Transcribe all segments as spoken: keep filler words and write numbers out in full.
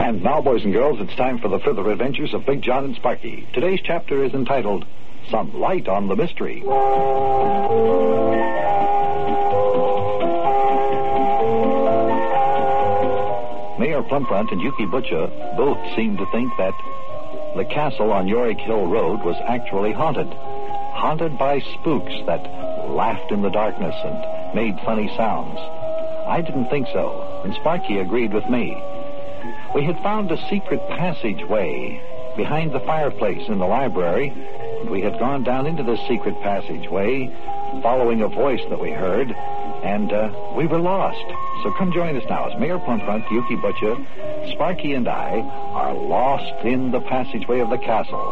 And now, boys and girls, it's time for the further adventures of Big John and Sparky. Today's chapter is entitled, Some Light on the Mystery. Mayor Plumfront and Yuki Butcher both seemed to think that the castle on Yorick Hill Road was actually haunted. Haunted by spooks that laughed in the darkness and made funny sounds. I didn't think so, and Sparky agreed with me. We had found a secret passageway behind the fireplace in the library, and we had gone down into this secret passageway, following a voice that we heard, and uh, we were lost. So come join us now as Mayor Plumfront, Yuki Butcher, Sparky, and I are lost in the passageway of the castle.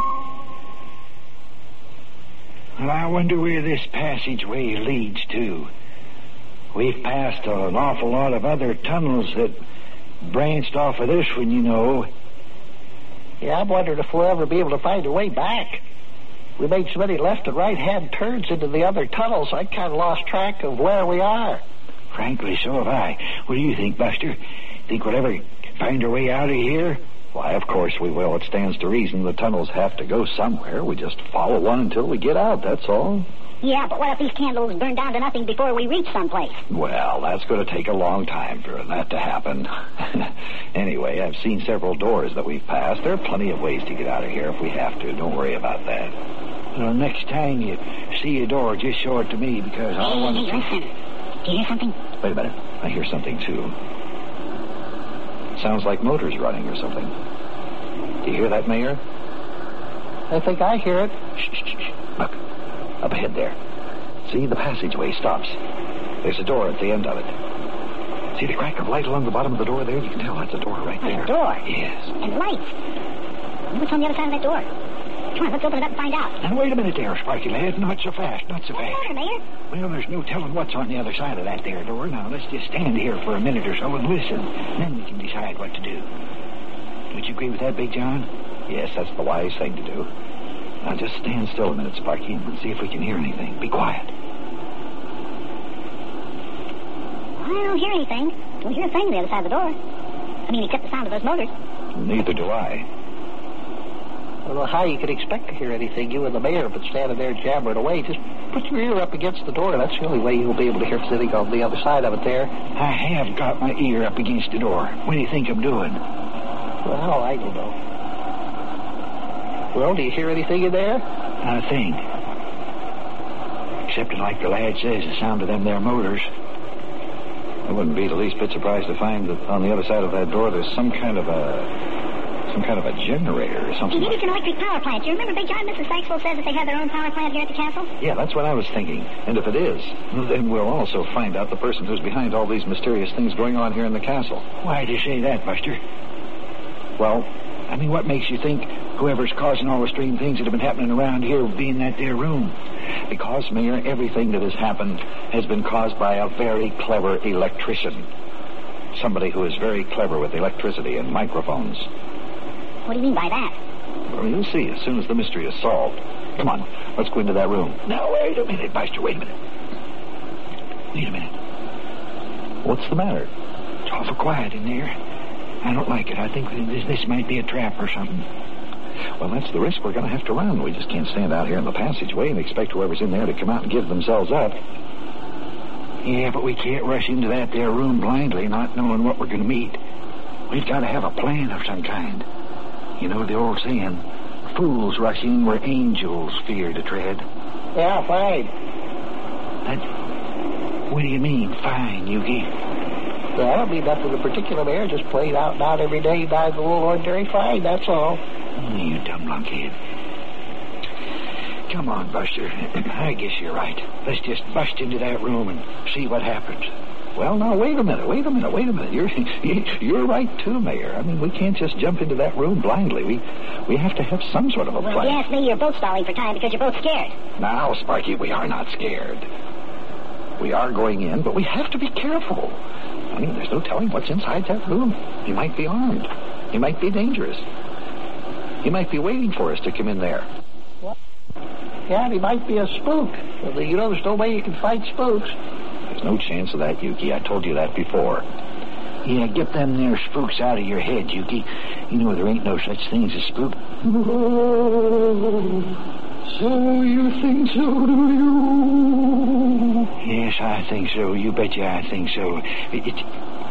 Well, I wonder where this passageway leads to. We've passed an awful lot of other tunnels that branched off of this one, you know. Yeah, I've wondered if we'll ever be able to find a way back. We made so many left and right-hand turns into the other tunnels, I kind of lost track of where we are. Frankly, so have I. What do you think, Buster? Think we'll ever find our way out of here? Why, of course we will. It stands to reason the tunnels have to go somewhere. We just follow one until we get out, that's all. Yeah, but what if these candles burn down to nothing before we reach someplace? Well, that's going to take a long time for that to happen. Anyway, I've seen several doors that we've passed. There are plenty of ways to get out of here if we have to. Don't worry about that. Well, next time you see a door, just show it to me, because I hey, want hey, to... listen. Do you hear something? Wait a minute. I hear something, too. Sounds like motors running or something. Do you hear that, Mayor? I think I hear it. Shh, shh, shh. Look. Up ahead there. See, the passageway stops. There's a door at the end of it. See the crack of light along the bottom of the door there? You can tell that's a door right there. A door? Yes. And lights. What's on the other side of that door? Come on, let's open it up and find out. Now, wait a minute there, Sparky lad. Not so fast, not so What's fast. the matter, Mayor? Well, there's no telling what's on the other side of that there door. Now, let's just stand here for a minute or so and listen. Then we can decide what to do. Don't you agree with that, Big John? Yes, that's the wise thing to do. Now, just stand still a minute, Sparky, and see if we can hear anything. Be quiet. I don't hear anything. Don't hear a thing on the other side of the door. I mean, except the sound of those motors. Neither do I. I don't know how you could expect to hear anything. You and the mayor have been standing there jabbering away. Just put your ear up against the door. That's the only way you'll be able to hear sitting on the other side of it there. I have got my ear up against the door. What do you think I'm doing? Well, I don't know. Well, do you hear anything in there? Not a thing. Except, like the lad says, the sound of them there motors. I wouldn't be the least bit surprised to find that on the other side of that door there's some kind of a... some kind of a generator or something. Maybe it's an electric power plant. You remember Big John, Missus Saxwell says that they have their own power plant here at the castle? Yeah, that's what I was thinking. And if it is, then we'll also find out the person who's behind all these mysterious things going on here in the castle. Why do you say that, Buster? Well, I mean, what makes you think whoever's causing all the strange things that have been happening around here will be in that there room? Because, Mayor, everything that has happened has been caused by a very clever electrician. Somebody who is very clever with electricity and microphones. What do you mean by that? Well, you'll see as soon as the mystery is solved. Come on, let's go into that room. Now, wait a minute, Buster, wait a minute. Wait a minute. What's the matter? It's awful quiet in there. I don't like it. I think this, this might be a trap or something. Well, that's the risk we're going to have to run. We just can't stand out here in the passageway and expect whoever's in there to come out and give themselves up. Yeah, but we can't rush into that there room blindly, not knowing what we're going to meet. We've got to have a plan of some kind. You know the old saying, fools rush in where angels fear to tread. Yeah, fine. That, what do you mean, fine, Yuki? Well, I don't mean nothing in particular, Mayor. Just plain out and out every day by the old ordinary fine, that's all. Oh, you dumb lunkhead. Come on, Buster. I guess you're right. Let's just bust into that room and see what happens. Well, now, wait a minute, wait a minute, wait a minute. You're you're right, too, Mayor. I mean, we can't just jump into that room blindly. We we have to have some sort of a Well, plan. if you ask me, you're both stalling for time because you're both scared. Now, Sparky, we are not scared. We are going in, but we have to be careful. I mean, there's no telling what's inside that room. He might be armed. He might be dangerous. He might be waiting for us to come in there. What? Yeah, he might be a spook. You know, there's no way you can fight spooks. There's no chance of that, Yuki. I told you that before. Yeah, get them there spooks out of your head, Yuki. You know there ain't no such thing as a spook. Oh, so you think so, do you? Yes, I think so. You betcha I think so. It, it...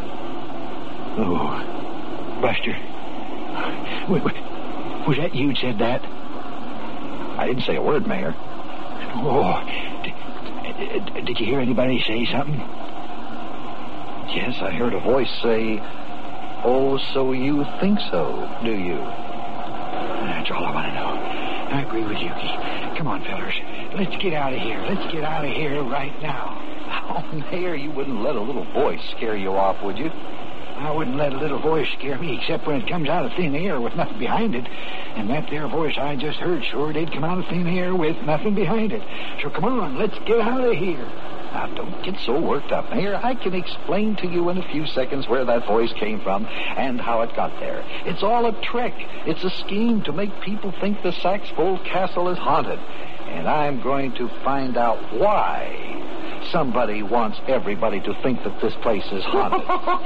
Oh, Buster. Wait, wait. Was that you said that? I didn't say a word, Mayor. Oh, did, did you hear anybody say something? Yes, I heard a voice say, "Oh, so you think so, do you?" That's all I want to know. I agree with Yuki. Come on, fellers. Let's get out of here. Let's get out of here right now. Oh, Mayor, you wouldn't let a little voice scare you off, would you? I wouldn't let a little voice scare me, except when it comes out of thin air with nothing behind it. And that there voice I just heard sure did come out of thin air with nothing behind it. So come on, let's get out of here. Now, don't get so worked up, Mayor. I can explain to you in a few seconds where that voice came from and how it got there. It's all a trick. It's a scheme to make people think the Saxfold Castle is haunted. And I'm going to find out why somebody wants everybody to think that this place is haunted.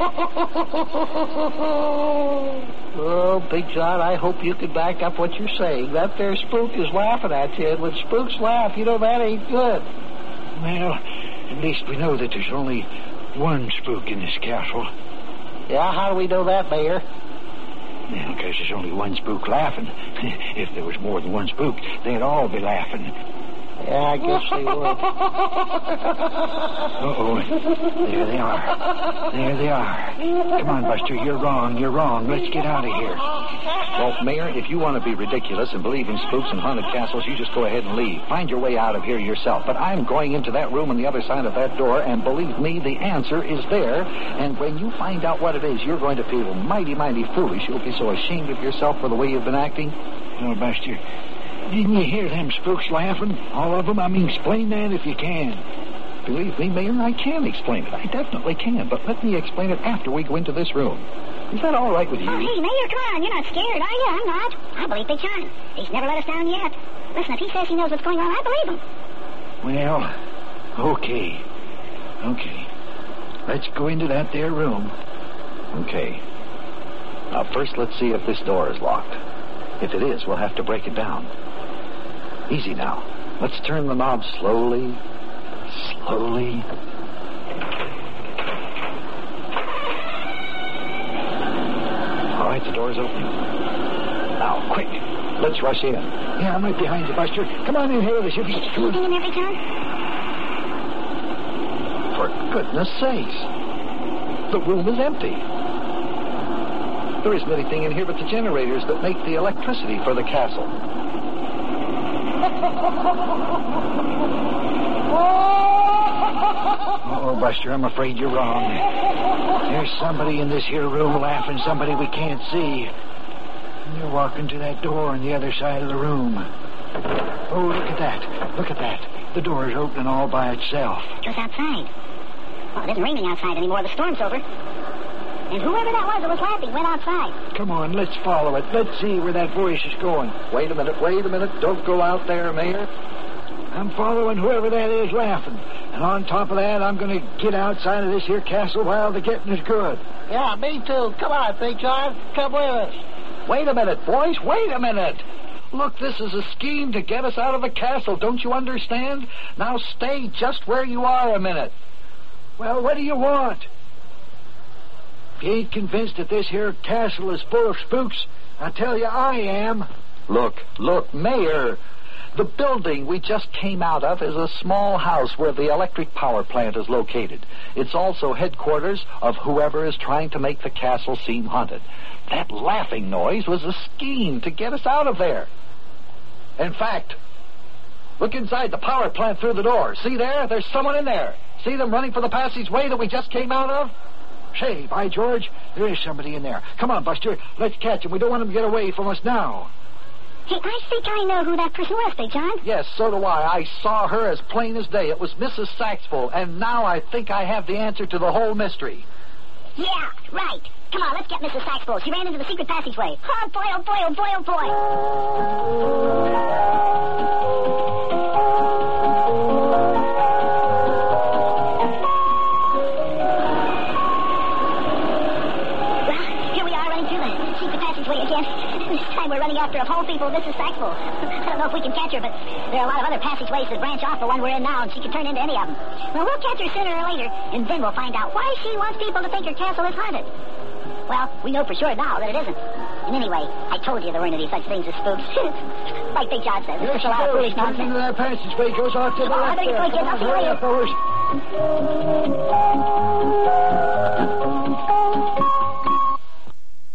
Oh, Big John, I hope you can back up what you're saying. That there spook is laughing at you, and when spooks laugh, you know that ain't good. Well, at least we know that there's only one spook in this castle. Yeah, how do we know that, Mayor? Well, because there's only one spook laughing. If there was more than one spook, they'd all be laughing. Yeah, I guess they would. Uh-oh. There they are. There they are. Come on, Buster. You're wrong. You're wrong. Let's get out of here. Well, Mayor, if you want to be ridiculous and believe in spooks and haunted castles, you just go ahead and leave. Find your way out of here yourself. But I'm going into that room on the other side of that door, and believe me, the answer is there. And when you find out what it is, you're going to feel mighty, mighty foolish. You'll be so ashamed of yourself for the way you've been acting. Oh, Buster, didn't you hear them spooks laughing? All of them? I mean, explain that if you can. Believe me, Mayor, I can explain it. I definitely can. But let me explain it after we go into this room. Is that all right with you? Oh, hey, Mayor, come on. You're not scared, are you? I'm not. I believe Big John. He's never let us down yet. Listen, if he says he knows what's going on, I believe him. Well, okay. Okay. Let's go into that there room. Okay. Now, first, let's see if this door is locked. If it is, we'll have to break it down. Easy now. Let's turn the knob slowly, slowly. All right, the door's open. Now, quick. Let's rush in. Yeah, I'm right behind you, Buster. Come on in here. There should be Anything in there, Big John? For goodness sakes. The room is empty. There isn't anything in here but the generators that make the electricity for the castle. Oh, Buster, I'm afraid you're wrong. There's somebody in this here room laughing, somebody we can't see. And they're walking to that door on the other side of the room. Oh, look at that. Look at that. The door is opening all by itself. It goes outside. Well, it isn't raining outside anymore. The storm's over. And whoever that was that was laughing went outside. Come on, let's follow it. Let's see where that voice is going. Wait a minute, wait a minute. Don't go out there, Mayor. I'm following whoever that is laughing. And on top of that, I'm going to get outside of this here castle while the getting is good. Yeah, me too. Come on, Big John. Come with us. Wait a minute, boys. Wait a minute. Look, this is a scheme to get us out of the castle. Don't you understand? Now stay just where you are a minute. Well, what do you want? If you ain't convinced that this here castle is full of spooks, I tell you I am. Look, look, Mayor. The building we just came out of is a small house where the electric power plant is located. It's also headquarters of whoever is trying to make the castle seem haunted. That laughing noise was a scheme to get us out of there. In fact, look inside the power plant through the door. See there? There's someone in there. See them running for the passageway that we just came out of? Say, by George, there is somebody in there. Come on, Buster. Let's catch him. We don't want him to get away from us now. Hey, I think I know who that person was, Big John. Yes, so do I. I saw her as plain as day. It was Missus Saxfold, and now I think I have the answer to the whole mystery. Yeah, right. Come on, let's get Missus Saxfold. She ran into the secret passageway. Oh, boy, oh, boy, oh, boy, oh, boy. way again. This time we're running after a pole people disrespectful. I don't know if we can catch her, but there are a lot of other passageways that branch off the one we're in now, and she can turn into any of them. Well, we'll catch her sooner or later, and then we'll find out why she wants people to think her castle is haunted. Well, we know for sure now that it isn't. And anyway, I told you there weren't any such things as spooks. Like Big John says, it's just a lot of foolish nonsense. Into that passageway goes off to the Oh, I left better there. go, kids. I'll see you Hurry later. up, fellas.